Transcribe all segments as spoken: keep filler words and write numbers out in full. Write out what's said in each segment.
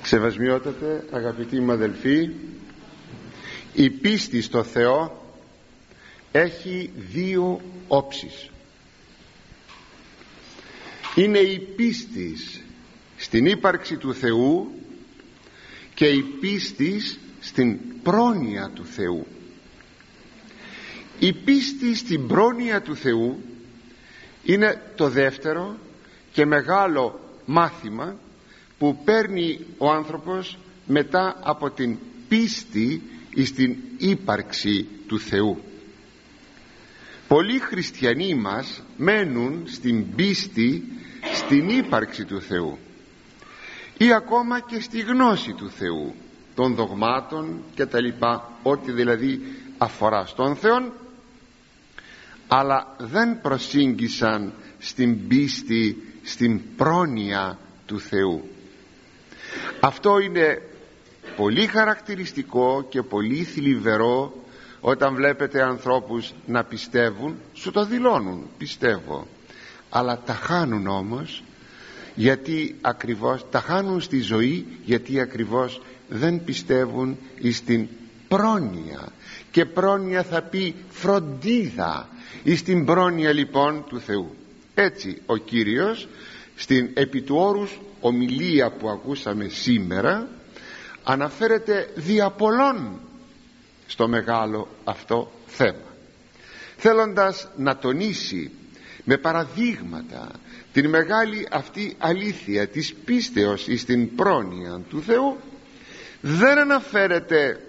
Σεβασμιότατε αγαπητοί μου αδελφοί, η πίστη στο Θεό έχει δύο όψεις. Είναι η πίστη στην ύπαρξη του Θεού και η πίστη στην πρόνοια του Θεού. Η πίστη στην πρόνοια του Θεού είναι το δεύτερο και μεγάλο μάθημα που παίρνει ο άνθρωπος μετά από την πίστη στην ύπαρξη του Θεού. Πολλοί χριστιανοί μας μένουν στην πίστη στην ύπαρξη του Θεού ή ακόμα και στη γνώση του Θεού, των δογμάτων και τα λοιπά, ό,τι δηλαδή αφορά στον Θεό, αλλά δεν προσήγγισαν στην πίστη στην πρόνοια του Θεού. Αυτό είναι πολύ χαρακτηριστικό και πολύ θλιβερό όταν βλέπετε ανθρώπους να πιστεύουν, σου το δηλώνουν, πιστεύω, αλλά τα χάνουν όμως, γιατί ακριβώς τα χάνουν στη ζωή, γιατί ακριβώς δεν πιστεύουν στην πρόνοια. Και πρόνοια θα πει φροντίδα, εις την πρόνοια λοιπόν του Θεού. Έτσι ο Κύριος στην επί του όρους ομιλία που ακούσαμε σήμερα αναφέρεται δια πολλών στο μεγάλο αυτό θέμα, θέλοντας να τονίσει με παραδείγματα την μεγάλη αυτή αλήθεια της πίστεως εις την πρόνοια του Θεού. Δεν αναφέρεται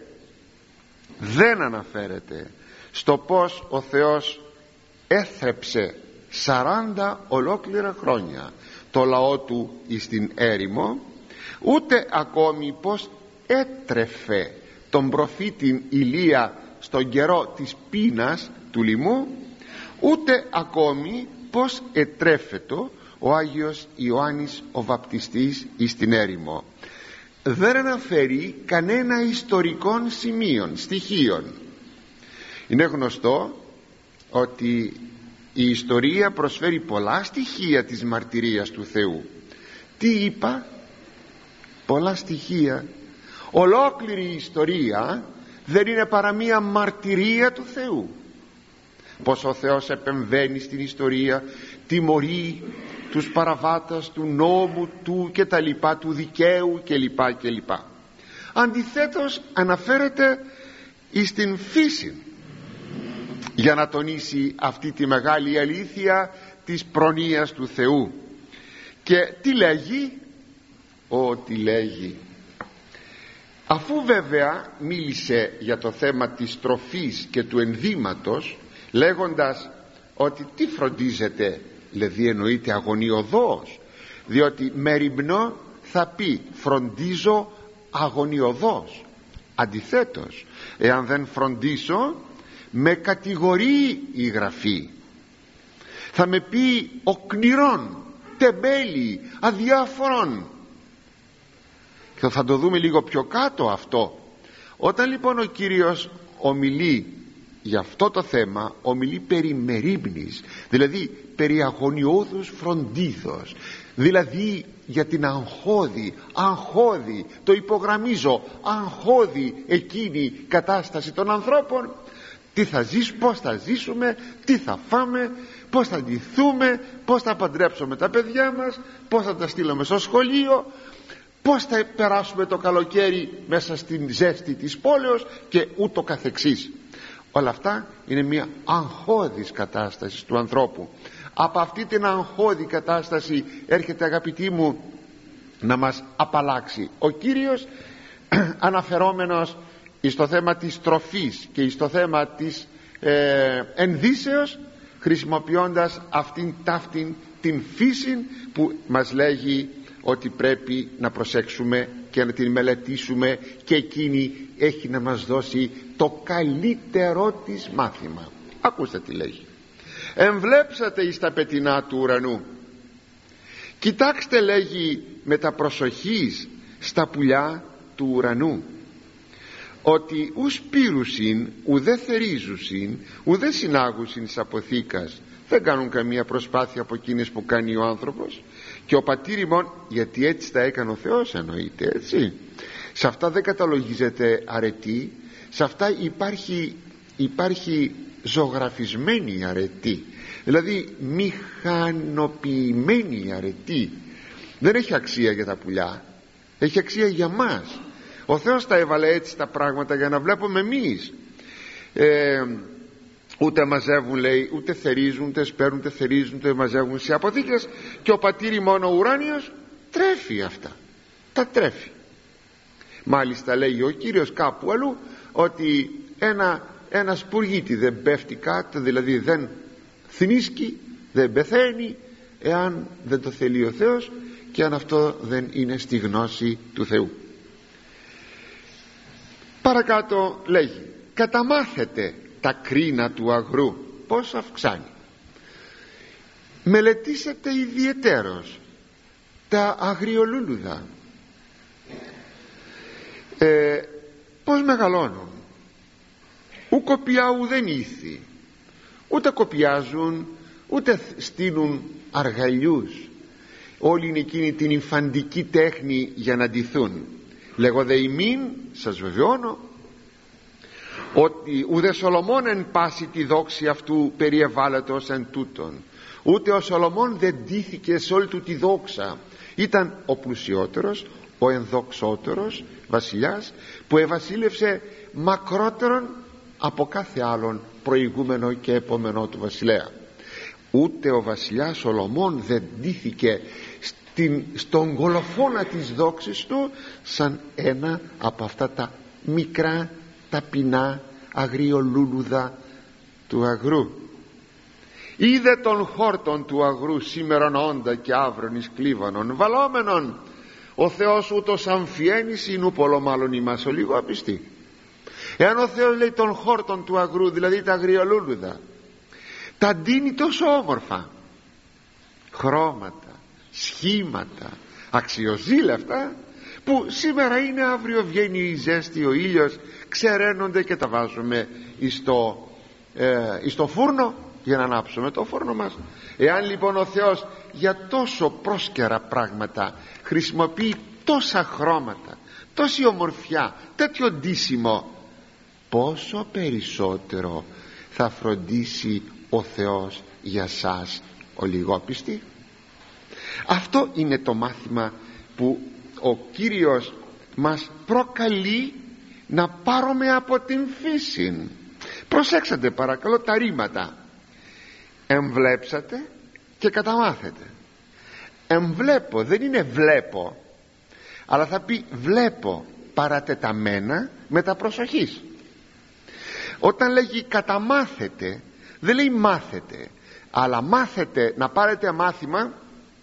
δεν αναφέρεται στο πως ο Θεός έθρεψε σαράντα ολόκληρα χρόνια το λαό του εις την έρημο, ούτε ακόμη πως έτρεφε τον προφήτην Ηλία στον καιρό της πείνας του λοιμού, ούτε ακόμη πως ετρέφετο ο Άγιος Ιωάννης ο Βαπτιστής εις την έρημο. Δεν αναφέρει κανένα ιστορικών σημείων, στοιχείων. Είναι γνωστό ότι η ιστορία προσφέρει πολλά στοιχεία της μαρτυρίας του Θεού. Τι είπα? Πολλά στοιχεία. Ολόκληρη η ιστορία δεν είναι παρά μία μαρτυρία του Θεού. Πως ο Θεός επεμβαίνει στην ιστορία, τιμωρεί τους παραβάτες του νόμου του και τα λοιπά, του δικαίου και λοιπά και λοιπά. Αντιθέτως αναφέρεται εις την φύση για να τονίσει αυτή τη μεγάλη αλήθεια της προνοίας του Θεού. Και τι λέγει? Ό,τι λέγει, αφού βέβαια μίλησε για το θέμα της τροφής και του ενδύματος, λέγοντας ότι τι φροντίζεται, δηλαδή εννοείται αγωνιωδώς, διότι μεριμνώ θα πει φροντίζω αγωνιωδώς. Αντιθέτως, εάν δεν φροντίσω, με κατηγορεί η Γραφή, θα με πει οκνηρών, τεμπέλη, αδιάφορον. Και θα το δούμε λίγο πιο κάτω αυτό. Όταν λοιπόν ο Κύριος ομιλεί για αυτό το θέμα, ομιλεί περί μερίμνης, δηλαδή περί αγωνιώδους φροντίδος, δηλαδή για την αγχώδη, αγχώδη, το υπογραμμίζω, αγχώδη εκείνη κατάσταση των ανθρώπων. Τι θα ζήσουμε, πώς θα ζήσουμε, τι θα φάμε, πώς θα ντυθούμε, πώς θα παντρέψουμε τα παιδιά μας, πώς θα τα στείλουμε στο σχολείο, πώς θα περάσουμε το καλοκαίρι μέσα στην ζέστη της πόλεως και ούτω καθεξής. Όλα αυτά είναι μια αγχώδης κατάσταση του ανθρώπου. Από αυτή την αγχώδη κατάσταση έρχεται, αγαπητοί μου, να μας απαλλάξει ο Κύριος, αναφερόμενος στο θέμα της τροφής και στο θέμα της ε, ενδύσεως, χρησιμοποιώντας αυτήν ταύτην την φύση που μας λέγει ότι πρέπει να προσέξουμε και να την μελετήσουμε, και εκείνη έχει να μας δώσει το καλύτερό της μάθημα. Ακούστε τι λέγει: εμβλέψατε εις τα πετεινά του ουρανού, κοιτάξτε, λέγει, με τα προσοχής στα πουλιά του ουρανού, ότι ους πήρουσιν ουδέ θερίζουσιν ουδέ συνάγουσιν εις αποθήκας. Δεν κάνουν καμία προσπάθεια από εκείνες που κάνει ο άνθρωπος, και ο πατήρ ημών, γιατί έτσι τα έκανε ο Θεός, εννοείται, έτσι. Σε αυτά δεν καταλογίζεται αρετή, σε αυτά υπάρχει, υπάρχει ζωγραφισμένη αρετή, δηλαδή μηχανοποιημένη αρετή. Δεν έχει αξία για τα πουλιά, έχει αξία για μας. Ο Θεός τα έβαλε έτσι τα πράγματα για να βλέπουμε εμείς. ε, ούτε μαζεύουν, λέει, ούτε θερίζουν, ούτε σπέρνουν, ούτε θερίζουν, ούτε μαζεύουν σε αποθήκες, και ο πατήρ ημών ο ουράνιος τρέφει αυτά, τα τρέφει. Μάλιστα λέγει ο Κύριος κάπου αλλού ότι ένα, ένα σπουργίτι δεν πέφτει κάτω, δηλαδή δεν θνίσκει, δεν πεθαίνει, εάν δεν το θέλει ο Θεός και αν αυτό δεν είναι στη γνώση του Θεού. Παρακάτω λέγει, καταμάθετε τα κρίνα του αγρού πως αυξάνει, μελετήσετε ιδιαιτέρως τα αγριολούλουδα, ε, πως μεγαλώνουν, ου κοπιά ουδέν ήθη, ούτε κοπιάζουν ούτε στείνουν αργαλιούς. Όλη είναι εκείνη την υφαντική τέχνη για να ντυθούν. Λέγω δε ημίν, σας βεβαιώνω, ότι ουδε Σολομών εν πάση τη δόξη αυτού περιεβάλλετος εν τούτον. Ούτε ο Σολομών δεν ντύθηκε σε όλη του τη δόξα. Ήταν ο πλουσιότερος, ο ενδοξότερος βασιλιάς, που ευασίλευσε μακρότερον από κάθε άλλον προηγούμενο και επόμενο του βασιλέα. Ούτε ο βασιλιάς Σολομών δεν ντύθηκε στην, στον κολοφόνα της δόξης του σαν ένα από αυτά τα μικρά ταπεινά αγριολούλουδα του αγρού. Είδε τον χόρτον του αγρού σήμερον όντα και αύρον εις κλίβανον βαλόμενον. Ο Θεός ούτως αμφιένηση νου πολλο μάλλον ημάς ο λίγο απιστή. Εάν ο Θεός λέει τον χόρτον του αγρού, δηλαδή τα αγριολούλουδα, τα ντύνει τόσο όμορφα, χρώματα, σχήματα, αξιοζήλευτα, που σήμερα είναι, αύριο βγαίνει η ζέστη, ο ήλιος, ξεραίνονται και τα βάζουμε εις το, ε, εις το φούρνο για να ανάψουμε το φούρνο μας. Εάν λοιπόν ο Θεός για τόσο πρόσκαιρα πράγματα χρησιμοποιεί τόσα χρώματα, τόση ομορφιά, τέτοιο ντύσιμο, πόσο περισσότερο θα φροντίσει ο Θεός για σας ο λιγόπιστοι. Αυτό είναι το μάθημα που ο Κύριος μας προκαλεί να πάρουμε από την φύση. Προσέξατε παρακαλώ τα ρήματα. Εμβλέψατε και καταμάθετε. Εμβλέπω δεν είναι βλέπω, αλλά θα πει βλέπω παρατεταμένα με τα προσοχής. Όταν λέγει καταμάθετε, δεν λέει μάθετε, αλλά μάθετε, να πάρετε μάθημα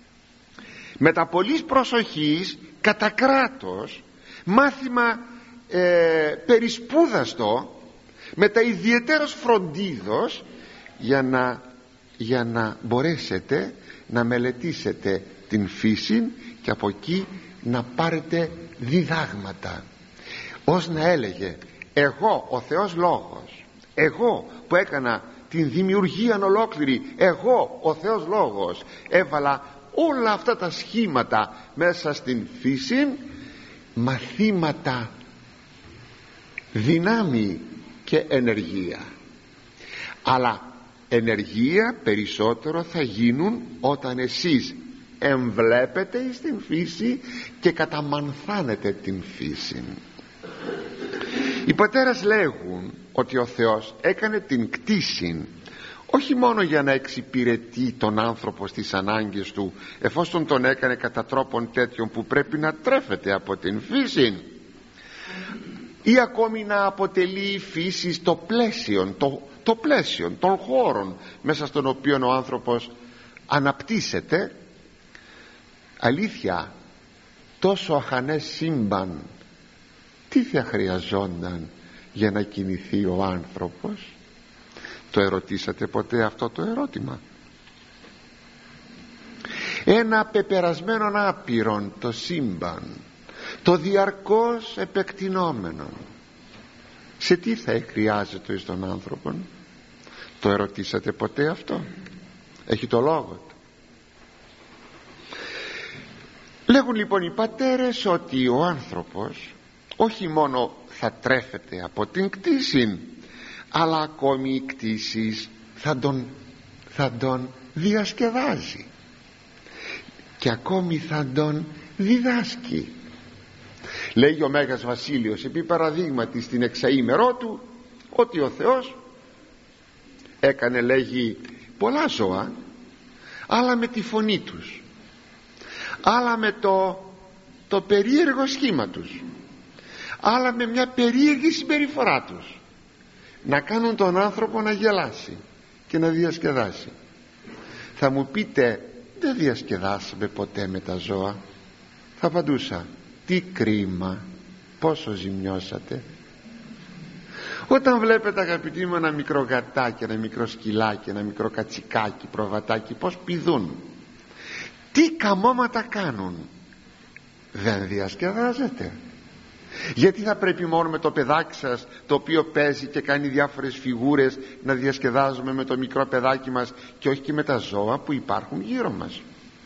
με τα πολλής προσοχής, κατά κράτος, μάθημα ε, περισπούδαστο, με τα ιδιαιτέρως φροντίδος, για να, για να μπορέσετε να μελετήσετε την φύση και από εκεί να πάρετε διδάγματα, ως να έλεγε εγώ ο Θεός Λόγος, εγώ που έκανα την δημιουργία ολόκληρη, εγώ ο Θεός Λόγος έβαλα όλα αυτά τα σχήματα μέσα στην φύση, μαθήματα δυνάμει και ενεργεία. Αλλά ενεργεία περισσότερο θα γίνουν όταν εσείς εμβλέπετε στην φύση και καταμανθάνετε την φύση. Οι πατέρες λέγουν ότι ο Θεός έκανε την κτήση όχι μόνο για να εξυπηρετεί τον άνθρωπο στις ανάγκες του, εφόσον τον έκανε κατά τρόπον τέτοιον που πρέπει να τρέφεται από την φύση, ή ακόμη να αποτελεί η φύση το πλαίσιο, το, το πλαίσιο των χώρων μέσα στον οποίο ο άνθρωπος αναπτύσσεται. Αλήθεια, τόσο αχανές σύμπαν, τι θα χρειαζόταν για να κινηθεί ο άνθρωπος? Το ερωτήσατε ποτέ αυτό το ερώτημα? Ένα πεπερασμένον άπειρον το σύμπαν, το διαρκώς επεκτηνόμενο, σε τι θα χρειάζεται εις τον άνθρωπο? Το ερωτήσατε ποτέ αυτό? Έχει το λόγο του. Λέγουν λοιπόν οι πατέρες ότι ο άνθρωπος όχι μόνο θα τρέφεται από την κτήση, αλλά ακόμη η κτήση θα τον, θα τον διασκεδάζει και ακόμη θα τον διδάσκει. Λέγει ο Μέγας Βασίλειος επί παραδείγματι στην εξαήμερό του ότι ο Θεός έκανε, λέγει, πολλά ζώα, άλλα με τη φωνή τους, άλλα με το, το περίεργο σχήμα τους, άλλα με μια περίεργη συμπεριφορά τους, να κάνουν τον άνθρωπο να γελάσει και να διασκεδάσει. Θα μου πείτε, δεν διασκεδάσαμε ποτέ με τα ζώα. Θα απαντούσα, τι κρίμα, πόσο ζημιώσατε. Όταν βλέπετε, αγαπητοί μου, ένα μικρό γατάκι, ένα μικρό σκυλάκι, ένα μικρό κατσικάκι, προβατάκι, πως πηδούν, τι καμώματα κάνουν, δεν διασκεδάζετε? Γιατί θα πρέπει μόνο με το παιδάκι σας, το οποίο παίζει και κάνει διάφορες φιγούρες, να διασκεδάζουμε με το μικρό παιδάκι μας και όχι και με τα ζώα που υπάρχουν γύρω μας?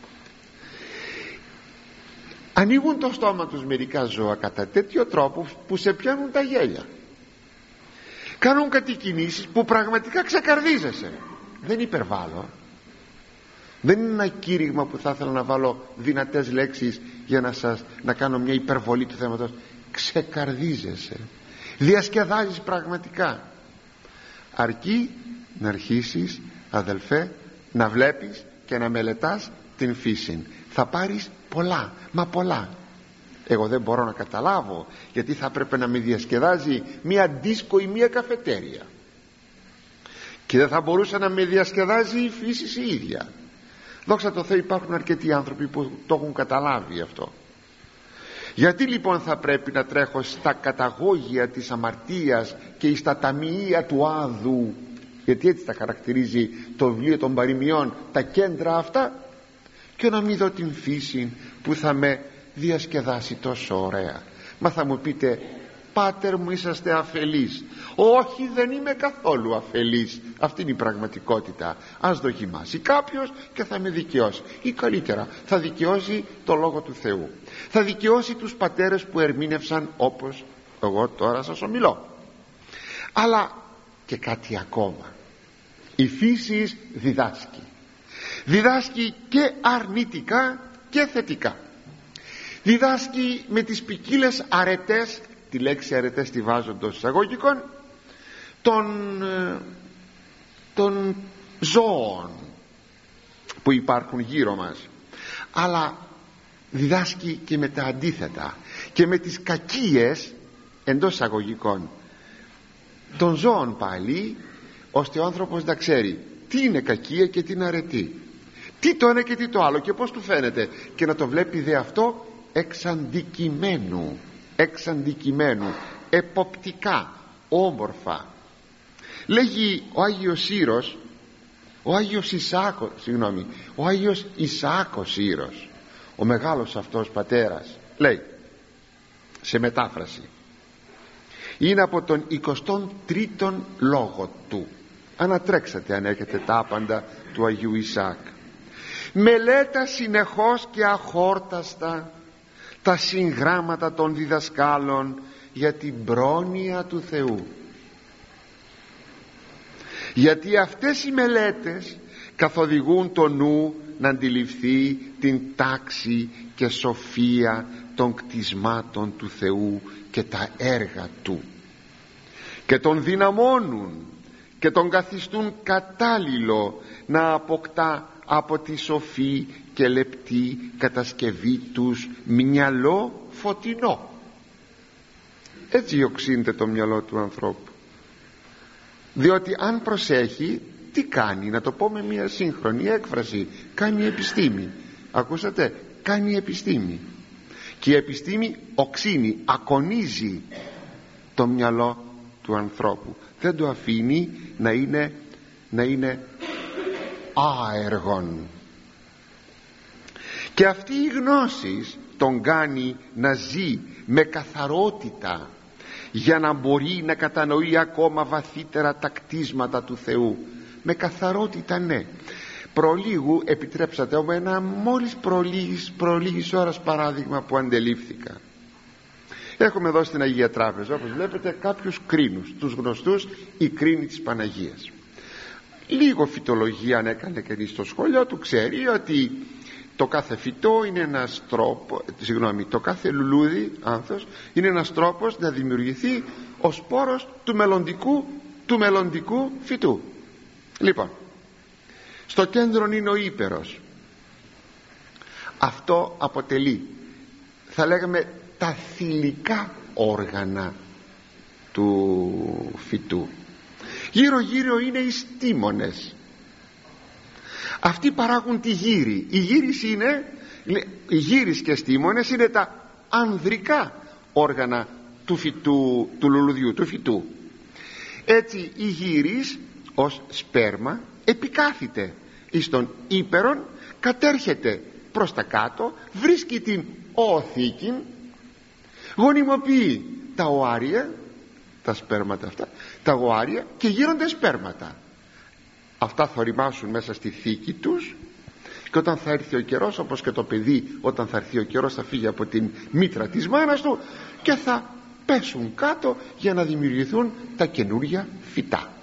Ανοίγουν το στόμα τους μερικά ζώα κατά τέτοιο τρόπο που σε πιάνουν τα γέλια. Κάνουν κάτι κινήσεις που πραγματικά ξεκαρδίζεσαι. Δεν υπερβάλλω. Δεν είναι ένα κήρυγμα που θα ήθελα να βάλω δυνατές λέξεις για να σας να κάνω μια υπερβολή του θέματος. Ξεκαρδίζεσαι, διασκεδάζεις πραγματικά. Αρκεί να αρχίσεις, αδελφέ, να βλέπεις και να μελετάς την φύση. Θα πάρεις πολλά, μα πολλά. Εγώ δεν μπορώ να καταλάβω γιατί θα έπρεπε να με διασκεδάζει μία δίσκο ή μία καφετέρια και δεν θα μπορούσε να με διασκεδάζει η φύση η ίδια. Δόξα τω Θεώ, υπάρχουν αρκετοί άνθρωποι που το έχουν καταλάβει αυτό. Γιατί λοιπόν θα πρέπει να τρέχω στα καταγόγια της αμαρτίας και στα ταμεία του άδου, γιατί έτσι τα χαρακτηρίζει το βιβλίο των παροιμιών, τα κέντρα αυτά, και να μην δω την φύση που θα με διασκεδάσει τόσο ωραία? Μα θα μου πείτε, πάτερ μου, είσαστε αφελείς. Όχι, δεν είμαι καθόλου αφελής. Αυτή είναι η πραγματικότητα. Ας δοκιμάσει κάποιος και θα με δικαιώσει, ή καλύτερα θα δικαιώσει το Λόγο του Θεού, θα δικαιώσει τους πατέρες που ερμήνευσαν όπως εγώ τώρα σας ομιλώ. Αλλά και κάτι ακόμα, η φύση διδάσκει. Διδάσκει και αρνητικά και θετικά. Διδάσκει με τις ποικίλες αρετές, τη λέξη αρετές τη βάζω εντός εισαγωγικών, των, των ζώων που υπάρχουν γύρω μας, αλλά διδάσκει και με τα αντίθετα και με τις κακίες εντός εισαγωγικών των ζώων πάλι, ώστε ο άνθρωπος να ξέρει τι είναι κακία και τι είναι αρετή, τι το ένα και τι το άλλο και πως του φαίνεται, και να το βλέπει δε αυτό εξ αντικειμένου, εξ αντικειμένου, εποπτικά, όμορφα. Λέγει ο Άγιος Ήρος, ο Άγιος Ισάκος, συγγνώμη, ο Άγιος Ισάκος Ήρος, ο μεγάλος αυτός πατέρας, λέει σε μετάφραση, είναι από τον εικοστό τρίτον λόγο του. Ανατρέξατε αν έχετε τα άπαντα του Αγίου Ισάκ. Μελέτα συνεχώς και αχόρταστα τα συγγράμματα των διδασκάλων για την πρόνοια του Θεού, γιατί αυτές οι μελέτες καθοδηγούν το νου να αντιληφθεί την τάξη και σοφία των κτισμάτων του Θεού και τα έργα Του, και τον δυναμώνουν και τον καθιστούν κατάλληλο να αποκτά από τη σοφή και λεπτή κατασκευή τους μυαλό φωτεινό. Έτσι οξύνεται το μυαλό του ανθρώπου, διότι αν προσέχει, τι κάνει? Να το πω με μια σύγχρονη έκφραση, κάνει επιστήμη. Ακούσατε, κάνει επιστήμη. Και η επιστήμη οξύνει, ακονίζει το μυαλό του ανθρώπου, δεν το αφήνει να είναι, να είναι άεργον. Και αυτή η γνώση τον κάνει να ζει με καθαρότητα, για να μπορεί να κατανοεί ακόμα βαθύτερα τα κτίσματα του Θεού. Με καθαρότητα, ναι. Προλίγου επιτρέψατε όμως ένα μόλις προλίγης, προλίγης ώρας παράδειγμα που αντελήφθηκα. Έχουμε εδώ στην Αγία Τράπεζα, όπως βλέπετε, κάποιους κρίνους, τους γνωστούς οι κρίνοι της Παναγίας. Λίγο φυτολογία αν έκανε κανείς στο σχολείο του, ξέρει ότι το κάθε φυτό είναι ένας τρόπος, συγγνώμη, το κάθε λουλούδι, άνθος, είναι ένας τρόπος να δημιουργηθεί ο σπόρος του μελλοντικού, του μελλοντικού φυτού. Λοιπόν, στο κέντρο είναι ο ύπερος. Αυτό αποτελεί, θα λέγαμε, τα θηλυκά όργανα του φυτού. Γύρω γύρω είναι οι στήμονες. Αυτοί παράγουν τη γύρι. Η γύρις είναι, οι γύρις και στήμονες είναι τα ανδρικά όργανα του φυτού, του λουλουδιού, του φυτού. Έτσι η γύρις ως σπέρμα επικάθεται εις τον ύπερον, κατέρχεται προς τα κάτω, βρίσκει την οθήκη, γονιμοποιεί τα οάρια, τα σπέρματα αυτά, τα οάρια, και γίνονται σπέρματα. Αυτά θωριμάσουν μέσα στη θήκη τους, και όταν θα έρθει ο καιρός, όπως και το παιδί όταν θα έρθει ο καιρός θα φύγει από την μήτρα της μάνας του και θα πέσουν κάτω για να δημιουργηθούν τα καινούρια φυτά.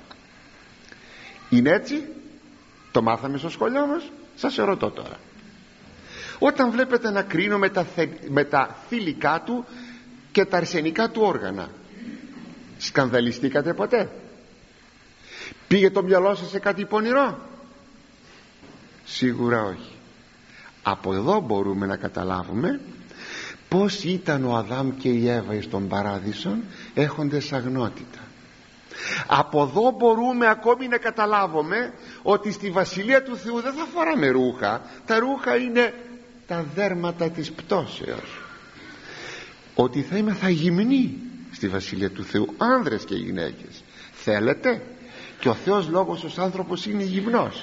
Είναι έτσι? Το μάθαμε στο σχολείο μας? Σας ερωτώ τώρα. Όταν βλέπετε να κρίνω με τα, θε, με τα θηλυκά του και τα αρσενικά του όργανα, σκανδαλιστήκατε ποτέ? Πήγε το μυαλό σας σε κάτι πονηρό? Σίγουρα όχι. Από εδώ μπορούμε να καταλάβουμε πως ήταν ο Αδάμ και η Εύα στον παράδεισο έχοντες αγνότητα. Από εδώ μπορούμε ακόμη να καταλάβουμε ότι στη Βασιλεία του Θεού δεν θα φοράμε ρούχα. Τα ρούχα είναι τα δέρματα της πτώσεως. Ότι θα είμαστε γυμνοί στη Βασιλεία του Θεού, άνδρες και γυναίκες. Θέλετε? Και ο Θεός λόγος ως άνθρωπος είναι γυμνός.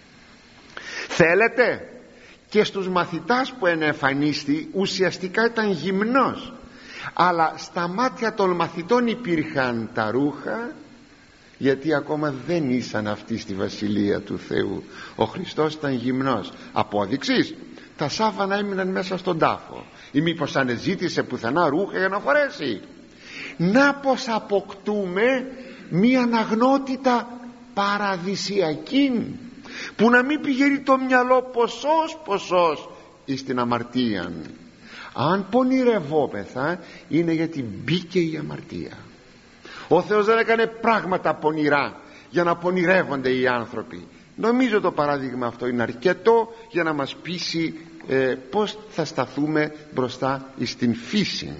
Θέλετε? Και στους μαθητάς που ενεφανίστη ουσιαστικά ήταν γυμνός, αλλά στα μάτια των μαθητών υπήρχαν τα ρούχα, γιατί ακόμα δεν ήσαν αυτοί στη Βασιλεία του Θεού. Ο Χριστός ήταν γυμνός. Απόδειξης, τα σάφανα έμειναν μέσα στον τάφο. Ή μήπως ανεζήτησε πουθενά ρούχα για να φορέσει? Να πως αποκτούμε μία αγνότητα παραδυσιακή, που να μην πηγαίνει το μυαλό ποσός ποσός εις την αμαρτία. Αν πονηρευόμεθα είναι γιατί μπήκε η αμαρτία. Ο Θεός δεν έκανε πράγματα πονηρά για να πονηρεύονται οι άνθρωποι. Νομίζω το παράδειγμα αυτό είναι αρκετό για να μας πείσει ε, πως θα σταθούμε μπροστά στην φύση.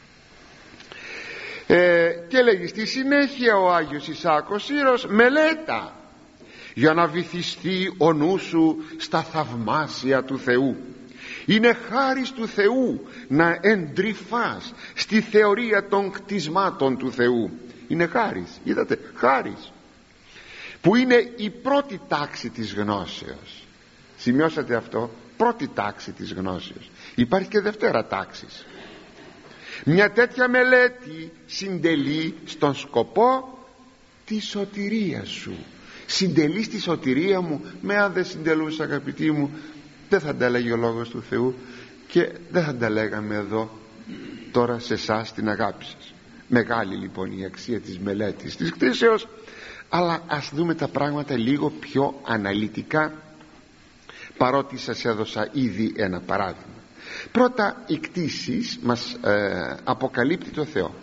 ε, και λέγει στη συνέχεια ο Άγιος Ισάκος Ήρος, μελέτα για να βυθιστεί ο νου σου στα θαυμάσια του Θεού. Είναι χάρις του Θεού να εντρυφάς στη θεωρία των κτισμάτων του Θεού. Είναι χάρις, είδατε, χάρις, που είναι η πρώτη τάξη της γνώσεως. Σημειώσατε αυτό? Πρώτη τάξη της γνώσεως. Υπάρχει και δευτέρα τάξης. Μια τέτοια μελέτη συντελεί στον σκοπό τη σωτηρία σου. Συντελείς τη σωτηρία μου. Με αν δεν συντελούσα, αγαπητοί μου, δεν θα τα λέγει ο λόγος του Θεού και δεν θα τα λέγαμε εδώ τώρα σε εσάς την αγάπη σας. Μεγάλη λοιπόν η αξία της μελέτης της κτήσεως, αλλά ας δούμε τα πράγματα λίγο πιο αναλυτικά, παρότι σας έδωσα ήδη ένα παράδειγμα. Πρώτα, η κτήση μας ε, αποκαλύπτει το Θεό.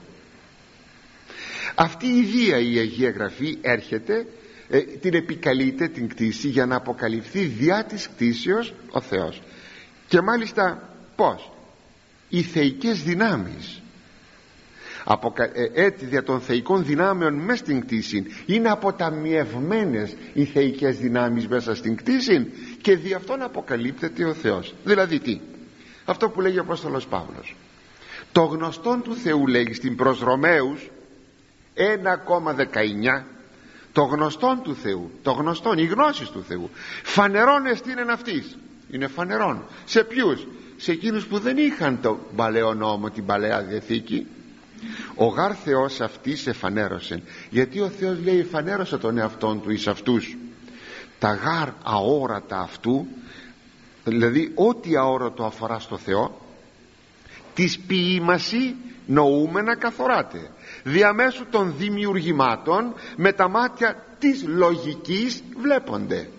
Αυτή η Βία η Αγία Γραφή έρχεται, ε, την επικαλείται την κτήση για να αποκαλυφθεί διά της κτήσεως ο Θεός. Και μάλιστα πως? Οι θεϊκές δυνάμεις, Αποκα... έτσι δια των θεϊκών δυνάμεων μες στην κτήση είναι αποταμιευμένες οι θεϊκές δυνάμεις μέσα στην κτήση, και δι' αυτόν αποκαλύπτεται ο Θεός. Δηλαδή τι? Αυτό που λέγει ο Απόστολος Παύλος, το γνωστόν του Θεού, λέγει στην προς Ρωμαίους ένα δεκαεννιά, το γνωστόν του Θεού, το γνωστόν, οι γνώσεις του Θεού, φανερόν εστίνεν αυτής. Είναι φανερόν σε ποιους? Σε εκείνους που δεν είχαν τον παλαιό νόμο, την Παλαιά Διαθήκη. Ο γάρ Θεός αυτής εφανέρωσε, γιατί ο Θεός λέει εφανέρωσε τον εαυτόν του εις αυτούς. τα γάρ αόρατα αυτού, δηλαδή ό,τι αόρατο αφορά στο Θεό, της ποιήμαση νοούμενα καθοράται διαμέσου των δημιουργημάτων, με τα μάτια της λογικής βλέπονται,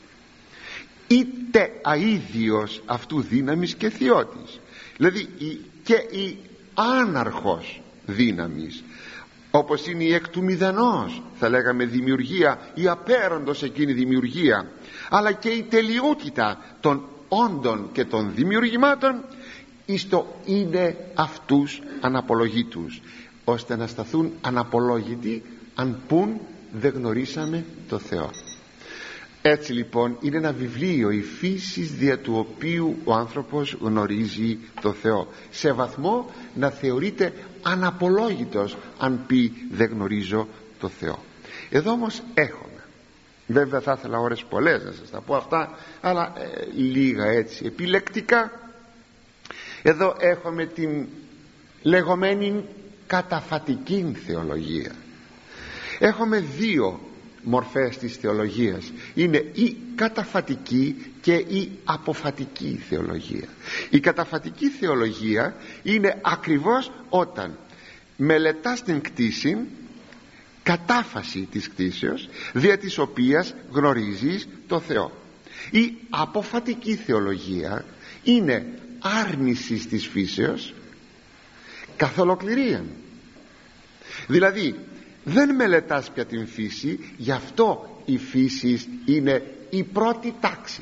είτε αίδιος αυτού δύναμης και θειότης, δηλαδή και η άναρχος δύναμης, όπως είναι η εκ του μηδενός, θα λέγαμε, δημιουργία, η απέραντος εκείνη δημιουργία, αλλά και η τελειότητα των όντων και των δημιουργημάτων εις το είναι αυτούς αναπολογήτους, ώστε να σταθούν αναπολόγητοι αν πουν δεν γνωρίσαμε το Θεό. Έτσι λοιπόν είναι ένα βιβλίο, η φύση δια του οποίου ο άνθρωπος γνωρίζει το Θεό, σε βαθμό να θεωρείται αναπολόγητος αν πει δεν γνωρίζω το Θεό. Εδώ όμως έχουμε, βέβαια θα ήθελα ώρες πολλές να σας τα πω αυτά, αλλά ε, λίγα έτσι επιλεκτικά. Εδώ έχουμε την λεγόμενη καταφατική θεολογία. Έχουμε δύο μορφές της θεολογίας, είναι η καταφατική και η αποφατική θεολογία. Η καταφατική θεολογία είναι ακριβώς όταν μελετάς την κτήση, κατάφαση της κτήσεως, δια της οποίας γνωρίζεις το Θεό. Η αποφατική θεολογία είναι άρνηση της φύσεως καθ' ολοκληρία, δηλαδή δεν μελετάς πια την φύση, γι' αυτό η φύση είναι η πρώτη τάξη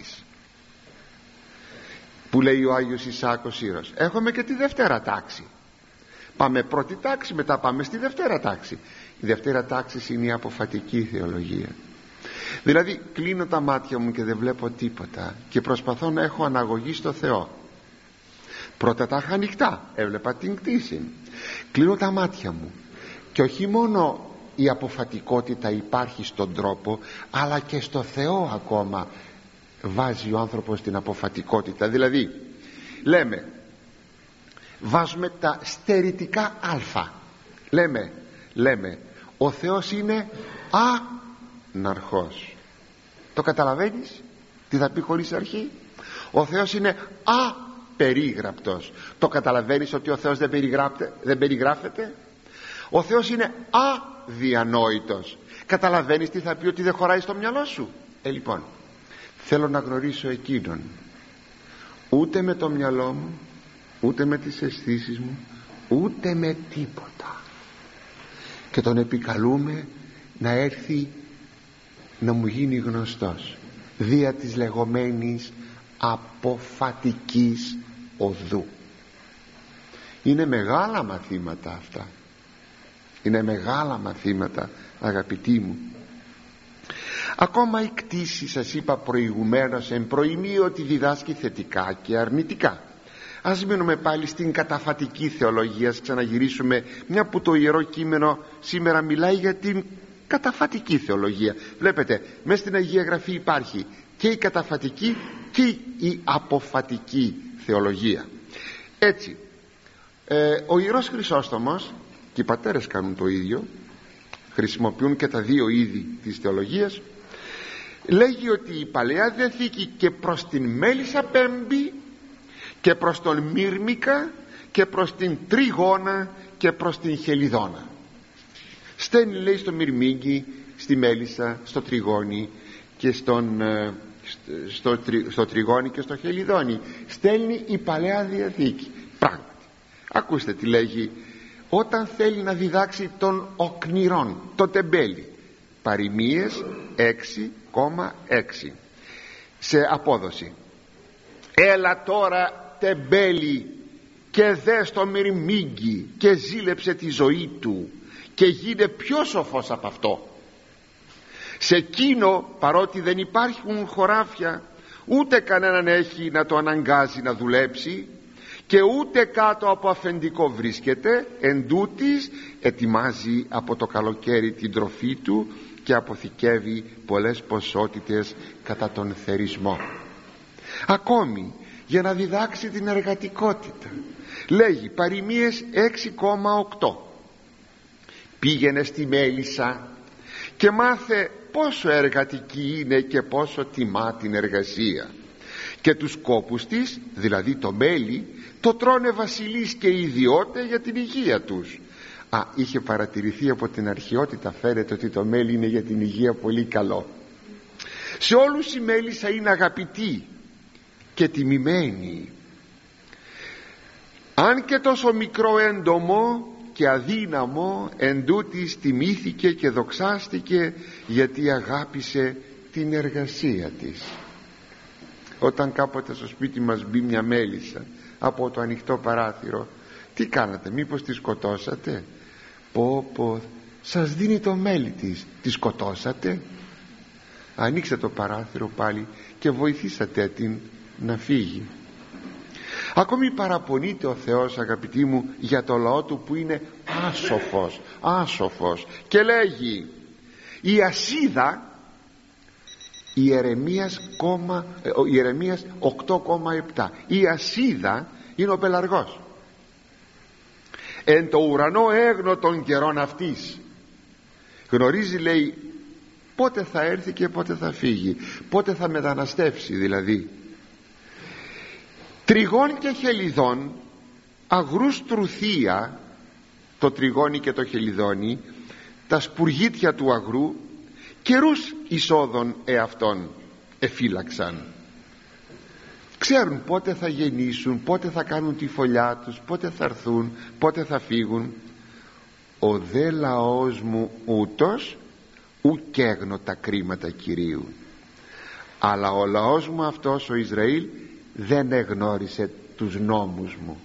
που λέει ο Άγιος Ισάκος Σύρος. Έχουμε και τη δευτέρα τάξη, πάμε πρώτη τάξη, μετά πάμε στη δευτέρα τάξη. Η δευτέρα τάξη είναι η αποφατική θεολογία, δηλαδή κλείνω τα μάτια μου και δεν βλέπω τίποτα και προσπαθώ να έχω αναγωγή στο Θεό. Πρώτα τα είχα ανοιχτά, έβλεπα την κτήση, κλείνω τα μάτια μου και όχι μόνο η αποφατικότητα υπάρχει στον τρόπο, αλλά και στο Θεό ακόμα βάζει ο άνθρωπος την αποφατικότητα. Δηλαδή λέμε, βάζουμε τα στερητικά αλφα, λέμε, λέμε ο Θεός είναι αναρχός. Το καταλαβαίνεις τι θα πει χωρίς αρχή? Ο Θεός είναι απερίγραπτος. Το καταλαβαίνεις ότι ο Θεός δεν, δεν περιγράφεται? Ο Θεός είναι αδιανόητος. Καταλαβαίνεις τι θα πει ότι δεν χωράει στο μυαλό σου? Ε λοιπόν, θέλω να γνωρίσω εκείνον, ούτε με το μυαλό μου, ούτε με τις αισθήσεις μου, ούτε με τίποτα, και τον επικαλούμε να έρθει να μου γίνει γνωστός δια της λεγόμενης αποφατικής οδού. Είναι μεγάλα μαθήματα αυτά, είναι μεγάλα μαθήματα, αγαπητοί μου. Ακόμα η κτήση, σας είπα προηγουμένως, εν προημεί ότι διδάσκει θετικά και αρνητικά. Ας μείνουμε πάλι στην καταφατική θεολογία, ας ξαναγυρίσουμε, μια που το Ιερό Κείμενο σήμερα μιλάει για την καταφατική θεολογία. Βλέπετε, μέσα στην Αγία Γραφή υπάρχει και η καταφατική και η αποφατική θεολογία. Έτσι, ε, ο Ιερός Χρυσόστομος, και οι πατέρες κάνουν το ίδιο, χρησιμοποιούν και τα δύο είδη της θεολογίας, λέγει ότι η Παλαιά Διαθήκη και προς την Μέλισσα πέμπει και προς τον Μύρμικα και προς την Τριγώνα και προς την Χελιδόνα. Στέλνει, λέει, στο Μυρμήγκι, στη Μέλισσα, στο Τριγώνι και στον, στο, στο Τριγώνι και στο Χελιδόνι. Στέλνει η Παλαιά Διαθήκη. Πράγματι, ακούστε τι λέγει όταν θέλει να διδάξει των οκνηρών, το τεμπέλι. Παροιμίες έξι κόμμα έξι σε απόδοση. Έλα τώρα τεμπέλι και δες το Μυρμήγκι και ζήλεψε τη ζωή του και γίνε πιο σοφός από αυτό. Σε εκείνο, παρότι δεν υπάρχουν χωράφια, ούτε κανέναν έχει να το αναγκάζει να δουλέψει και ούτε κάτω από αφεντικό βρίσκεται, εν τούτης ετοιμάζει από το καλοκαίρι την τροφή του και αποθηκεύει πολλές ποσότητες κατά τον θερισμό. Ακόμη για να διδάξει την εργατικότητα λέγει παροιμίες έξι κόμμα οκτώ, πήγαινε στη Μέλισσα και μάθε πόσο εργατική είναι και πόσο τιμά την εργασία. Και τους κόπους της, δηλαδή το μέλι, το τρώνε βασιλείς και ιδιώτες για την υγεία τους. Α, είχε παρατηρηθεί από την αρχαιότητα, φαίνεται, ότι το μέλι είναι για την υγεία πολύ καλό. Σε όλους η μέλισσα είναι αγαπητή και τιμημένη. Αν και τόσο μικρό έντομο και αδύναμο, εντούτοις τιμήθηκε και δοξάστηκε, γιατί αγάπησε την εργασία της. Όταν κάποτε στο σπίτι μας μπει μια μέλισσα από το ανοιχτό παράθυρο, τι κάνατε, μήπως τη σκοτώσατε? Πω πω, σας δίνει το μέλι της, τη σκοτώσατε? Ανοίξτε το παράθυρο πάλι και βοηθήσατε την να φύγει. Ακόμη παραπονείται ο Θεός, αγαπητοί μου, για το λαό του που είναι άσοφος, άσοφος, και λέγει η ασίδα, Ιερεμίας, Ιερεμίας οκτώ κόμμα επτά, η ασίδα είναι ο πελαργός. Εν το ουρανό έγνω των καιρών αυτής. Γνωρίζει, λέει, πότε θα έρθει και πότε θα φύγει, πότε θα μεταναστεύσει δηλαδή. Τριγών και χελιδών, αγρούς τρουθία, το τριγώνι και το χελιδόνι, τα σπουργίτια του αγρού, καιρούς εισόδων εαυτών εφύλαξαν. Ξέρουν πότε θα γεννήσουν, πότε θα κάνουν τη φωλιά τους, πότε θα έρθουν, πότε θα φύγουν. Ο δε λαός μου ούτως ουκ έγνω τα κρίματα Κυρίου. Αλλά ο λαός μου αυτός, ο Ισραήλ, δεν εγνώρισε τους νόμους μου.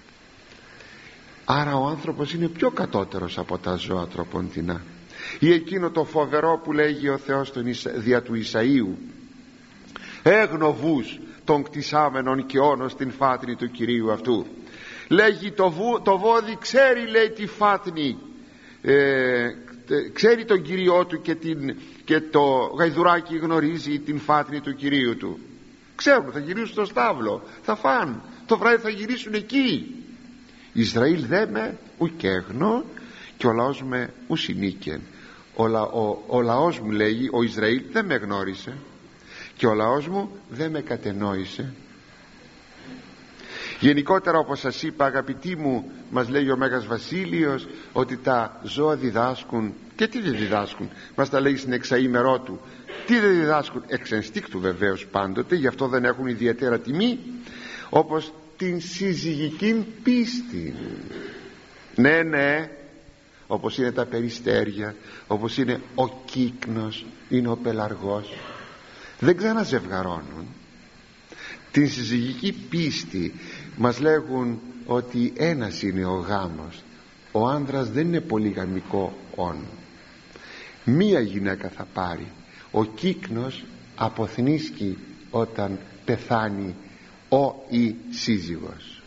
Άρα ο άνθρωπος είναι πιο κατώτερος από τα ζώα τροποντινά. Ή εκείνο το φοβερό που λέγει ο Θεός τον Ισα... δια του Ισαΐου, έγνω βούς των κτισάμενων και όνο στην φάτνη του Κυρίου αυτού. Λέγει το, βου... το βόδι ξέρει, λέει, τη φάτνη, ε, ξέρει τον Κύριό του, και, την... και το γαϊδουράκι γνωρίζει την φάτνη του Κυρίου του. Ξέρουν, θα γυρίσουν στο στάβλο, θα φαν, το βράδυ θα γυρίσουν εκεί. Ισραήλ δε με ουκέγνω και ο λαός με ουσινίκεν. Ο, λα, ο, ο λαός μου, λέγει, ο Ισραήλ δεν με γνώρισε και ο λαός μου δεν με κατενόησε. Γενικότερα, όπως σας είπα, αγαπητοί μου, μας λέει ο Μέγας Βασίλειος ότι τα ζώα διδάσκουν. Και τι δεν διδάσκουν? Μας τα λέει στην εξαήμερό του. Τι δεν διδάσκουν? Εξ ενστίκτου βεβαίως πάντοτε, γι' αυτό δεν έχουν ιδιαίτερα τιμή, όπως την συζυγική πίστη. Ναι, ναι, όπως είναι τα περιστέρια, όπως είναι ο κύκνος, είναι ο πελαργός, δεν ξαναζευγαρώνουν. Την συζυγική πίστη μας λέγουν ότι ένας είναι ο γάμος. Ο άνδρας δεν είναι πολυγαμικό όν. Μία γυναίκα θα πάρει. Ο κύκνος αποθνίσκει όταν πεθάνει ο ή σύζυγος.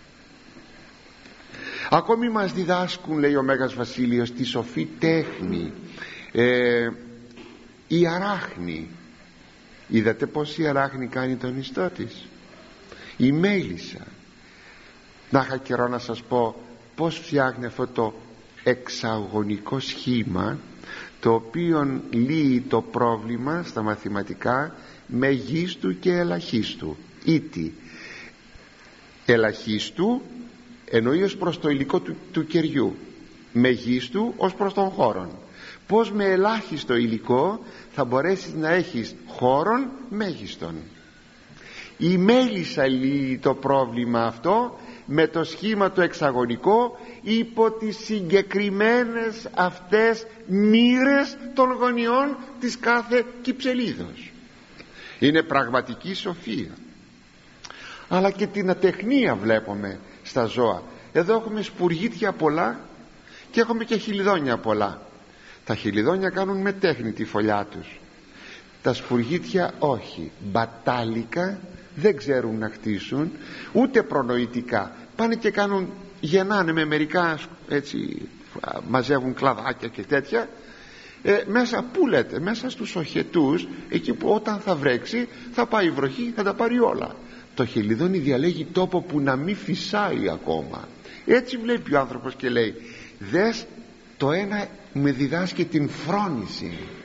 Ακόμη μας διδάσκουν, λέει ο Μέγας Βασίλειος, τη σοφή τέχνη, ε, η αράχνη. Είδατε πως η αράχνη κάνει τον ιστό της? Η μέλισσα. Να είχα καιρό να σας πω πως φτιάχνει αυτό το εξαγωνικό σχήμα, το οποίο λύει το πρόβλημα στα μαθηματικά μεγίστου και ελαχίστου. Ήτι ελαχίστου εννοεί ως προς το υλικό του, του κεριού, μεγίστου ως προς τον χώρον. Πως με ελάχιστο υλικό θα μπορέσεις να έχεις χώρον μέγιστον. Η μέλισσα λύει το πρόβλημα αυτό με το σχήμα το εξαγωνικό υπό τις συγκεκριμένες αυτές μοίρες των γωνιών της κάθε κυψελίδος. Είναι πραγματική σοφία. Αλλά και την ατεχνία βλέπουμε στα ζώα. Εδώ έχουμε σπουργίτια πολλά και έχουμε και χιλιδόνια πολλά. Τα χιλιδόνια κάνουν με τέχνη τη φωλιά τους, τα σπουργίτια όχι. Μπατάλικα, δεν ξέρουν να χτίσουν, ούτε προνοητικά. Πάνε και κάνουν, γεννάνε με μερικά, έτσι, μαζεύουν κλαδάκια και τέτοια, ε, μέσα, πού λέτε, μέσα στους οχετούς, εκεί που όταν θα βρέξει θα πάει η βροχή, θα τα πάρει όλα. Το χελιδόνι διαλέγει τόπο που να μην φυσάει ακόμα. Έτσι βλέπει ο άνθρωπος και λέει, δες, το ένα με διδάσκει την φρόνηση,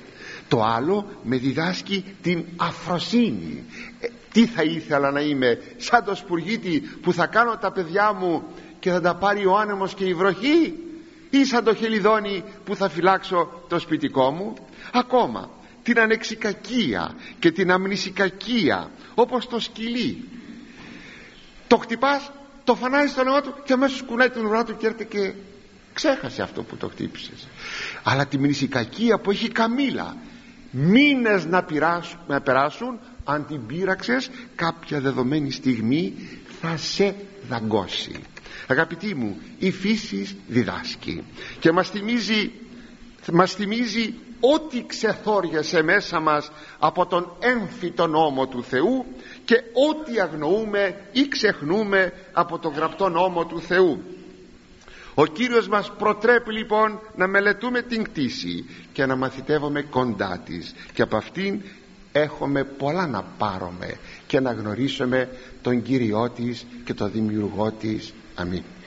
Το άλλο με διδάσκει την αφροσύνη. ε, Τι θα ήθελα να είμαι, σαν το σπουργίτη που θα κάνω τα παιδιά μου και θα τα πάρει ο άνεμος και η βροχή, ή σαν το χελιδόνι που θα φυλάξω το σπιτικό μου? Ακόμα την ανεξικακία και την αμνησικακία, όπως το σκυλί. Το χτυπάς, το φανάζει στο νεό του και αμέσως κουνάει την ουρά του και έρχεται και ξέχασε αυτό που το χτύπησες. Αλλά τη μνησικακία που έχει καμήλα, μήνες να, πειράσουν, να περάσουν, αν την πείραξες κάποια δεδομένη στιγμή θα σε δαγκώσει. Αγαπητοί μου, η φύση διδάσκει και μας θυμίζει, μας θυμίζει ό,τι ξεθόριασε μέσα μας από τον έμφυτο νόμο του Θεού και ό,τι αγνοούμε ή ξεχνούμε από τον γραπτό νόμο του Θεού. Ο Κύριος μας προτρέπει λοιπόν να μελετούμε την κτήση και να μαθητεύουμε κοντά της, και από αυτήν έχουμε πολλά να πάρουμε και να γνωρίσουμε τον Κύριό της και τον Δημιουργό της. Αμήν.